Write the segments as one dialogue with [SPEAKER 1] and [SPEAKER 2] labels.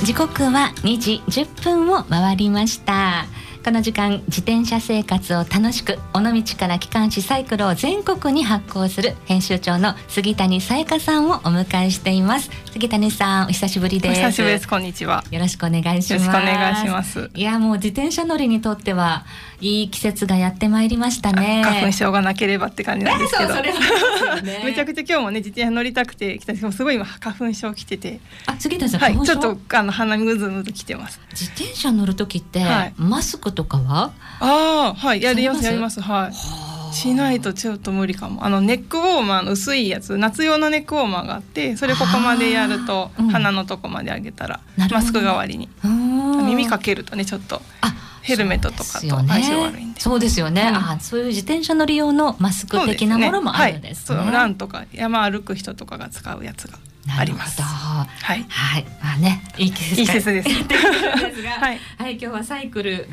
[SPEAKER 1] 時刻は2時10分を回りました。この時間、自転車生活を楽しく、尾道から機関誌サイクルを全国に発行する編集長の杉谷さやかさんをお迎えしています。杉谷さん、お久しぶりです。
[SPEAKER 2] お久しぶりです。こんにちは。
[SPEAKER 1] よろしくお願いします。
[SPEAKER 2] よろしくお願いします。
[SPEAKER 1] いや、もう自転車乗りにとってはいい季節がやってまいりましたね。
[SPEAKER 2] 花粉症がなければって感じなんですけど、
[SPEAKER 1] それはね、
[SPEAKER 2] めちゃくちゃ今日もね、自転車乗りたくて来たんですけど、すごい今花粉症来てて、
[SPEAKER 1] 杉谷さん、花粉症、
[SPEAKER 2] ちょっと鼻むずむず来てます。
[SPEAKER 1] 自転車乗るときって、マスクとかは
[SPEAKER 2] やります。しないとちょっと無理かも。ネックウォーマーの薄いやつ、夏用のネックウォーマーがあって、それここまでやると、鼻のとこまで上げたらマスク代わりに、耳かけるとね、ちょっとヘルメットとかと相性悪いんで。
[SPEAKER 1] そうですよね、そういう自転車乗り用のマスク的なものもあるんですね。
[SPEAKER 2] ランとか山歩く人とかが使うやつがあります。
[SPEAKER 1] いい季節です
[SPEAKER 2] です
[SPEAKER 1] が、今日はサイクル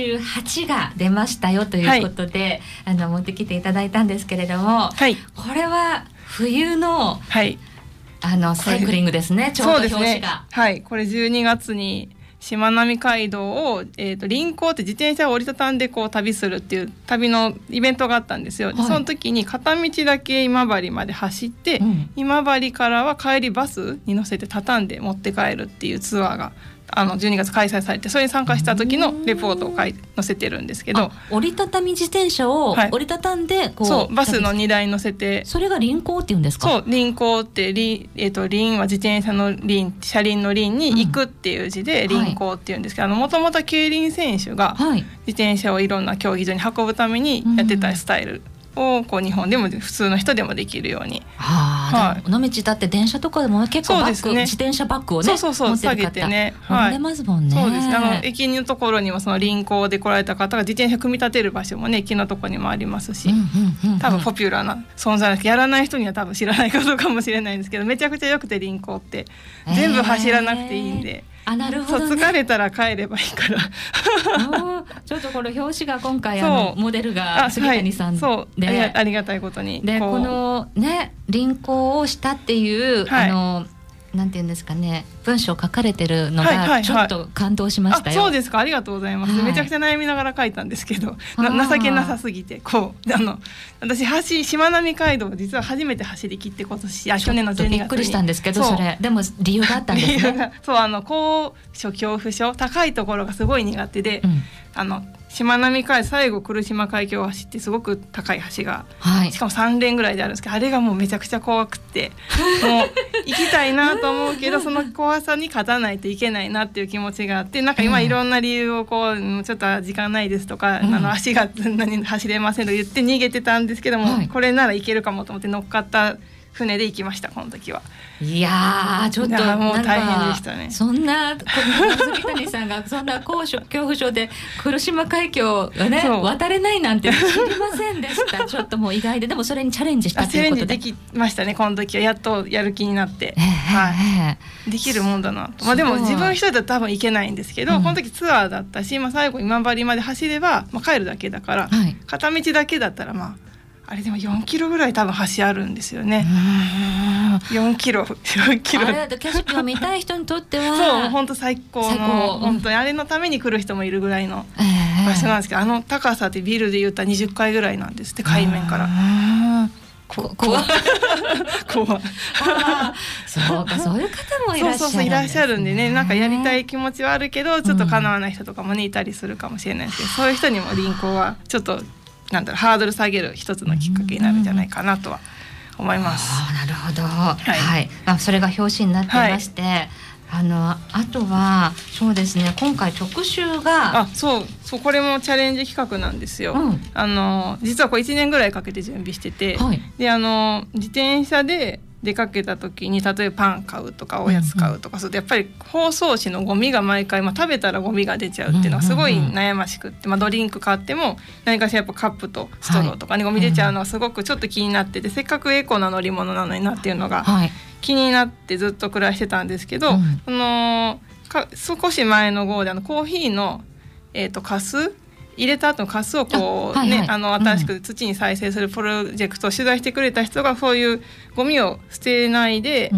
[SPEAKER 1] 68が出ましたよということで、持ってきていただいたんですけれども、これは冬の、サイクリングですね。ちょうど表紙が、
[SPEAKER 2] これ12月にしまなみ海道を、輪行って自転車を折りたたんでこう旅するっていう旅のイベントがあったんですよ。その時に片道だけ今治まで走って、今治からは帰りバスに乗せて畳んで持って帰るっていうツアーが12月開催されて、それに参加した時のレポートを載せてるんですけど、
[SPEAKER 1] 折りたたみ自転車を折りたたんでこう、
[SPEAKER 2] バスの荷台に乗せて、
[SPEAKER 1] それが輪行っていうんですか？
[SPEAKER 2] そう、輪行って輪は自転車の輪、車輪の輪に行くっていう字で輪行っていうんですけど、もともと競輪選手が自転車をいろんな競技場に運ぶためにやってたスタイルをこう日本でも普通の人でもできるように、
[SPEAKER 1] 尾道だって電車とかでも結構自転車バッグをね、持ってる方乗れますもんね。
[SPEAKER 2] そうです。駅のところにもその輪行で来られた方が自転車組み立てる場所もね、駅のところにもありますし、多分ポピュラーな存在なんですけど、やらない人には多分知らないことかもしれないんですけど、めちゃくちゃ良くて、輪行って全部走らなくていいんで、
[SPEAKER 1] なるほどね、
[SPEAKER 2] 疲れたら帰ればいいから
[SPEAKER 1] ちょっとこの表紙が今回モデルが杉谷さんで、
[SPEAKER 2] ありがたいことに
[SPEAKER 1] でこのね、輪行をしたっていう、なんていうんですかね、文章書かれてるのがちょっと感動しましたよ。
[SPEAKER 2] そうですか、ありがとうございます。めちゃくちゃ悩みながら書いたんですけど、情けなさすぎて、私しまなみ海道実は初めて走り切って、今年去年の12月に
[SPEAKER 1] びっくりしたんですけど、それでも理由があったんですね。
[SPEAKER 2] 高所恐怖症、高いところがすごい苦手で、しまなみ海道最後来島海峡を走って、すごく高い橋が、しかも3連ぐらいであるんですけど、あれがもうめちゃくちゃ怖くて、もう行きたいなと思うけどその怖さに勝たないといけないなっていう気持ちがあって、なんか今いろんな理由をこう、ちょっと時間ないですとか、足が走れませんと言って逃げてたんですけども、これならいけるかもと思って乗っかった船で行きました、この時は。
[SPEAKER 1] いやー、ちょっと
[SPEAKER 2] もう大変でしたね。
[SPEAKER 1] そんな杉谷さんがそんな高所恐怖症で来島海峡をね渡れないなんて知りませんでしたちょっともう意外で、でもそれにチャレンジしたということで。
[SPEAKER 2] チャレンジできましたね、この時は。やっとやる気になって、できるもんだなと。でも自分一人だと多分行けないんですけど、この時ツアーだったし、最後今治まで走れば、帰るだけだから、片道だけだったらあれでも4キロぐらい多分橋あるんですよね。4キロあ
[SPEAKER 1] れだと景色を見たい人にとっては
[SPEAKER 2] そう、本当最高の、本当にあれのために来る人もいるぐらいの場所なんですけど、高さってビルで言ったら20階ぐらいなんですって、海面から。怖
[SPEAKER 1] そうか、そういう方もいらっしゃるんですね。
[SPEAKER 2] そういらっしゃるんでね、なんかやりたい気持ちはあるけど、ちょっと叶わない人とかもね、いたりするかもしれないですけど、そういう人にも輪行はちょっとハードル下げる一つのきっかけになるんじゃないかなとは思います。
[SPEAKER 1] なるほど、それが表紙になってまして、あとはそうですね、今回特集が
[SPEAKER 2] そうこれもチャレンジ企画なんですよ。実はこれ1年ぐらいかけて準備してて、で自転車で出かけた時に、例えばパン買うとかおやつ買うとかすると、やっぱり包装紙のゴミが毎回、食べたらゴミが出ちゃうっていうのがすごい悩ましくって、ドリンク買っても何かしらやっぱカップとストローとかにゴミ出ちゃうのがすごくちょっと気になってて、せっかくエコな乗り物なのになっていうのが気になってずっと暮らしてたんですけど、少し前の号でコーヒーのカス入れた後のカスをこう新しく土に再生するプロジェクトを取材してくれた人が、そういうゴミを捨てないで、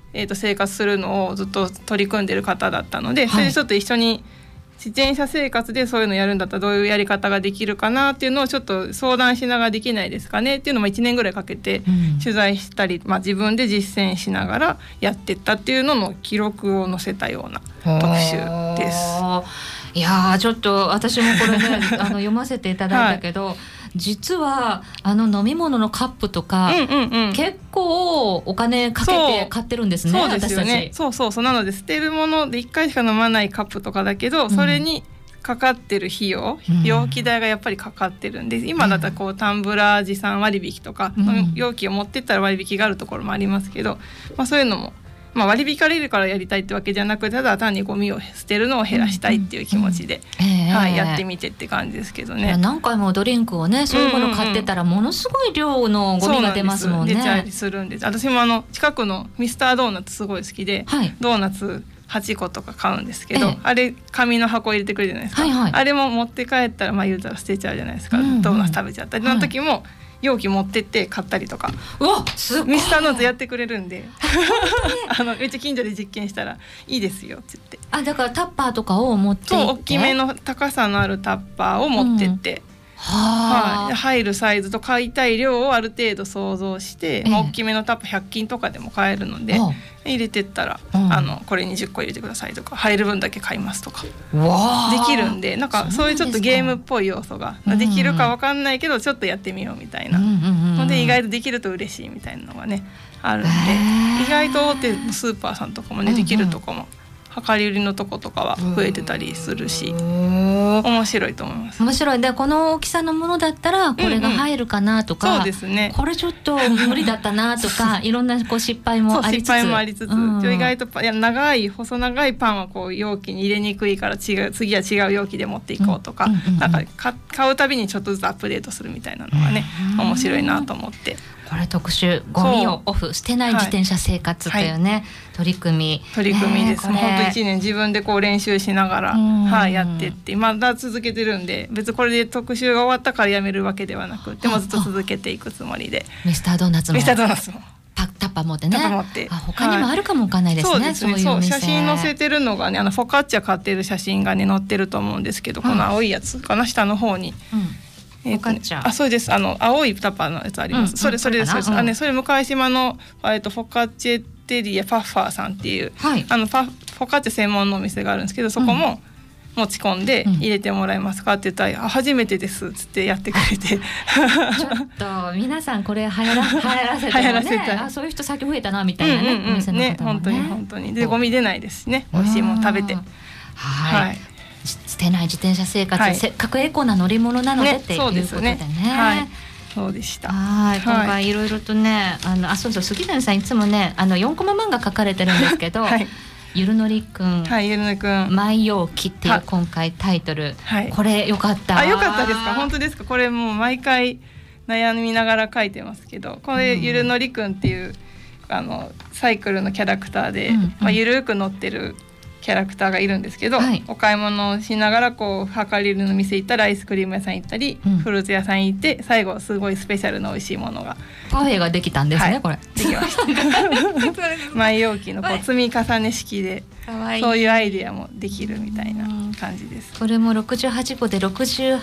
[SPEAKER 2] 生活するのをずっと取り組んでる方だったので、それでちょっと一緒に自転車生活でそういうのやるんだったらどういうやり方ができるかなっていうのをちょっと相談しながらできないですかねっていうのも1年ぐらいかけて取材したり、自分で実践しながらやってったっていうのの記録を載せたような特集です。
[SPEAKER 1] いやちょっと私もこれね読ませていただいたけど、実は飲み物のカップとか、結構お金かけて買ってるんですね。
[SPEAKER 2] そうですよね。そうなので捨てるもので1回しか飲まないカップとかだけど、それにかかってる費用、容器代がやっぱりかかってるんで、今だったらタンブラー持参割引とか、容器を持ってったら割引があるところもありますけど、そういうのも割り引かれるからやりたいってわけじゃなく、ただ単にゴミを捨てるのを減らしたいっていう気持ちで、やってみてって感じですけどね。
[SPEAKER 1] 何回もドリンクをね、そういうもの買ってたらものすごい量のゴミが出ますもんね。
[SPEAKER 2] 出ちゃいするんです。私も近くのミスタードーナツすごい好きで、ドーナツ8個とか買うんですけど、あれ紙の箱入れてくれるじゃないですか、あれも持って帰ったら言うたら捨てちゃうじゃないですか、ドーナツ食べちゃったりの時も、容器持ってって買ったりとか、
[SPEAKER 1] すごい
[SPEAKER 2] ミスターノーズやってくれるんでめっちゃ近所で実験したらいいですよって言って、
[SPEAKER 1] だからタッパーとかを持っていって、
[SPEAKER 2] 大きめの高さのあるタッパーを持ってって、入るサイズと買いたい量をある程度想像して、大きめのタップ100均とかでも買えるので、入れてったら、これに10個入れてくださいとか、入る分だけ買いますとかできるんで、なんかそういうちょっとゲームっぽい要素ができるか分かんないけど、ちょっとやってみようみたいなので、意外とできると嬉しいみたいなのがねあるんで、意外と大手のスーパーさんとかもね、できるとこも量り売りのとことかは増えてたりするし、面白いと思います。
[SPEAKER 1] 面白い。でこの大きさのものだったらこれが入るかなとか、
[SPEAKER 2] そうですね、
[SPEAKER 1] これちょっと無理だったなとかいろんな失敗もありつつ、
[SPEAKER 2] 意外と細長いパンは容器に入れにくいから次は違う容器で持っていこうとか、なんか買うたびにちょっとずつアップデートするみたいなのがね、面白いなと思って。
[SPEAKER 1] これ特集、ゴミをオフ、捨てない自転車生活というね、取り組み
[SPEAKER 2] です。本当1年自分で練習しながら、やってってまだ続けてるんで、別にこれで特集が終わったからやめるわけではなくて、もずっと続けていくつもりで。
[SPEAKER 1] ミスタードーナツもタッパー持ってね、他にもあるかもわかんないですね。そういう
[SPEAKER 2] 写真載せてるのがね、フォカッチャ買ってる写真がね載ってると思うんですけど、この青いやつかな、下の方に。そうです。青いタッパーのやつあります。それです。それ向島のフォカッチェテリアファッファーさんっていう、フォカッチェ専門のお店があるんですけど、そこも持ち込んで入れてもらえますかって言ったら、初めてですっつってやってくれてちょっ
[SPEAKER 1] と皆さんこれ流行らせてもねそういう人先増えたなみたいなね、お店の方もね、
[SPEAKER 2] 本当にでゴミ出ないですしね、美味しいもの食べて、
[SPEAKER 1] 捨てない自転車生活、せっかくエコな乗り物なのでっていうことでね。
[SPEAKER 2] そうでした。
[SPEAKER 1] 今回いろいろとね、そう杉谷さんいつもね4コマ漫画書かれてるんですけど、ゆるのりくん、マイ容器っていう今回タイトル、これよかった。
[SPEAKER 2] よかったですか。本当ですか。これもう毎回悩みながら書いてますけど、これゆるのりくんっていうサイクルのキャラクターで、ゆるく乗ってるキャラクターがいるんですけど、お買い物をしながら量り売りの店行ったり、アイスクリーム屋さん行ったり、フルーツ屋さん行って、最後すごいスペシャルな美味しいものが
[SPEAKER 1] パフェができたんですね。これ
[SPEAKER 2] できましたマイ容器の積み重ね式で、そういうアイデアもできるみたいな感じです。
[SPEAKER 1] これも68個で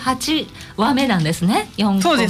[SPEAKER 1] 68話目なんですね。4コマも
[SPEAKER 2] そうです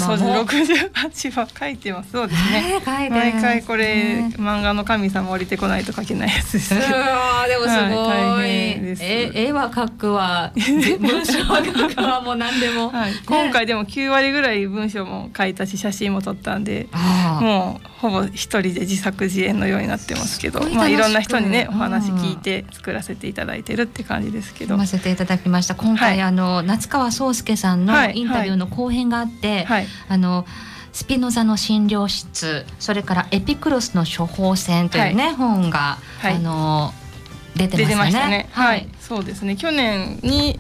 [SPEAKER 2] 68話書いてます。そうですね、毎回これ漫画の神様降りてこないと書けないやつです。
[SPEAKER 1] でもすごい、絵は描くわ、文章は書くわ、もう何でも、
[SPEAKER 2] 今回でも9割ぐらい文章も書いたし写真も撮ったんで、もうほぼ一人で自作自演のようになってますけど、いろんな人にねお話聞いて作らせていただいてるって感じですけど、
[SPEAKER 1] 読ませていただきました。今回、夏川宗介さんのインタビューの後編があって、スピノザの診療室、それからエピクロスの処方箋というね、本が、出てましたね。
[SPEAKER 2] そうですね。去年に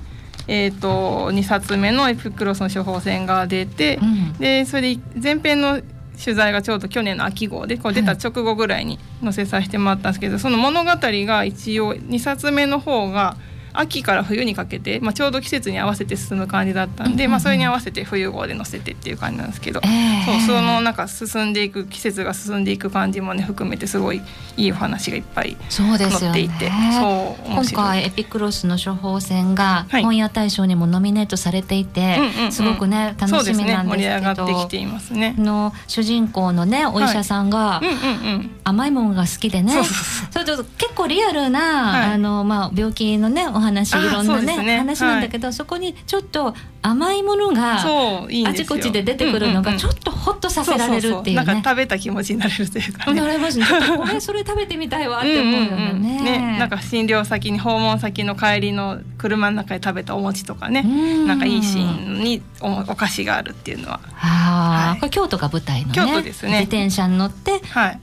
[SPEAKER 2] 2冊目のエピクロスの処方箋が出て、でそれで前編の取材がちょうど去年の秋号で出た直後ぐらいに載せさせてもらったんですけど、その物語が一応2冊目の方が秋から冬にかけて、ちょうど季節に合わせて進む感じだったんで、それに合わせて冬号で載せてっていう感じなんですけど、そのなんか進んでいく季節が進んでいく感じもね含めてすごいいいお話がいっぱい載っていて、
[SPEAKER 1] 今回エピクロスの処方箋が本屋大賞にもノミネートされていて、すごくね楽しみなんですけど、
[SPEAKER 2] 盛り上がってきていますね。
[SPEAKER 1] 主人公のねお医者さんが甘いものが好きでね、それと結構リアルな、病気のねお話、いろんなね話なんだけど、そこにちょっと甘いものがあちこちで出てくるのがちょっとホッとさせられるっていうね、
[SPEAKER 2] なんか食べた気持ちになれるというかね、
[SPEAKER 1] なれますね。ちょっとこれそれ食べてみたいわって思うよね。
[SPEAKER 2] なんか診療先に訪問先の帰りの車の中で食べたお餅とかね、なんかいいシーンにお菓子があるっていうのは、
[SPEAKER 1] これ京都が舞台のね、
[SPEAKER 2] 京都ですね。
[SPEAKER 1] 自転車に乗って、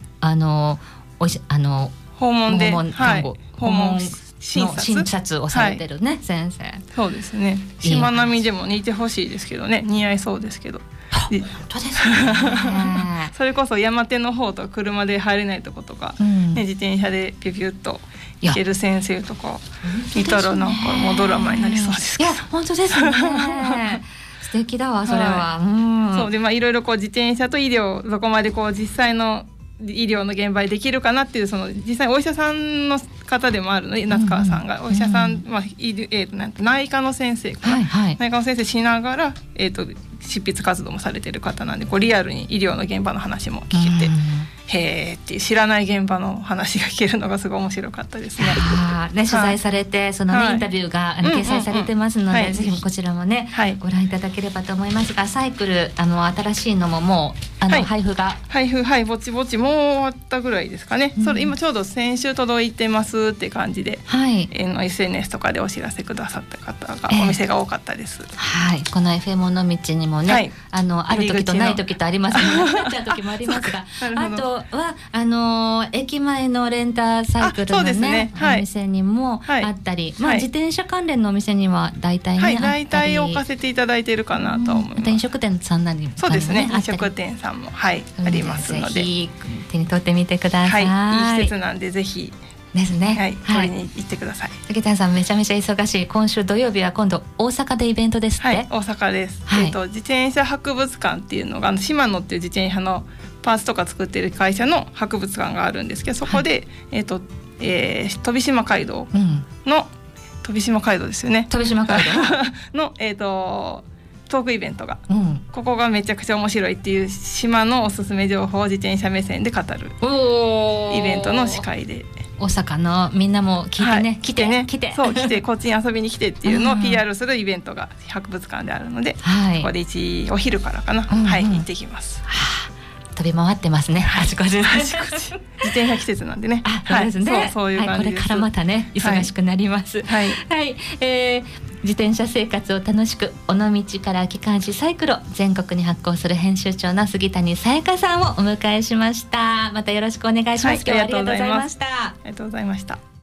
[SPEAKER 2] 訪問で
[SPEAKER 1] 訪問診察をされてるね、先生。
[SPEAKER 2] そうですね。しまなみでも似てほしいですけどね、似合いそうですけど。
[SPEAKER 1] 本当ですね。
[SPEAKER 2] それこそ山手の方とか車で入れないとことか、自転車でピュピュッと行ける先生とか見たらなんかもうドラマになりそうですけど。
[SPEAKER 1] いや本当ですね。素敵だわそれは。
[SPEAKER 2] そうでいろいろ自転車と医療どこまで実際の医療の現場でできるかなっていう、その実際お医者さんの方でもあるので、夏川さんがお医者さん、内科の先生かな、内科の先生しながら、執筆活動もされてる方なんで、リアルに医療の現場の話も聞けて、へーっていう知らない現場の話が聞けるのがすごい面白かったですね。
[SPEAKER 1] 取材されてその、インタビューが掲載されてますので、ぜひこちらもね、ご覧いただければと思いますが、サイクル新しいのももう配布
[SPEAKER 2] ぼちぼちもう終わったぐらいですかね。それ今ちょうど先週届いてますって感じで、SNS とかでお知らせくださった方が、お店が多かったです。
[SPEAKER 1] この FM の道にもね、ある時とない時とありますね。なくなっちゃう時もありますが、あとは駅前のレンタサイクルのねお店にもあったり、自転車関連のお店には大体ね、
[SPEAKER 2] 大体置かせていただいているかなと思います。
[SPEAKER 1] 飲食店さんなり
[SPEAKER 2] そうですね、飲食店さんもありますので、ぜ
[SPEAKER 1] ひ手に取ってみてください。
[SPEAKER 2] いい季節なんでぜひ
[SPEAKER 1] ですね。
[SPEAKER 2] 取りに行ってください。
[SPEAKER 1] 杉谷さんめちゃめちゃ忙しい。今週土曜日は今度大阪でイベントですって。
[SPEAKER 2] 大阪です。自転車博物館っていうのがシマノっていう自転車のパーツとか作ってる会社の博物館があるんですけど、そこで、飛島街道の、飛島街道ですよね。
[SPEAKER 1] 飛島街
[SPEAKER 2] 道のトークイベントが、ここがめちゃくちゃ面白いっていう島のおすすめ情報を自転車目線で語るイベントの司会で、
[SPEAKER 1] 大阪のみんなも聞いてね、来て
[SPEAKER 2] こっちに遊びに来てっていうのを PR するイベントが博物館であるので、ここでお昼からかな、行ってきます。
[SPEAKER 1] 飛び回ってますね、あちこち自
[SPEAKER 2] 転車季節なんでね。
[SPEAKER 1] そうですね。
[SPEAKER 2] そういう感じです。
[SPEAKER 1] これからまたね忙しくなります。自転車生活を楽しく尾道から機関誌サイクロ全国に発行する編集長の杉谷さやかさんをお迎えしました。またよろしくお願いします。今日はありがとうございました。
[SPEAKER 2] ありがとうございました。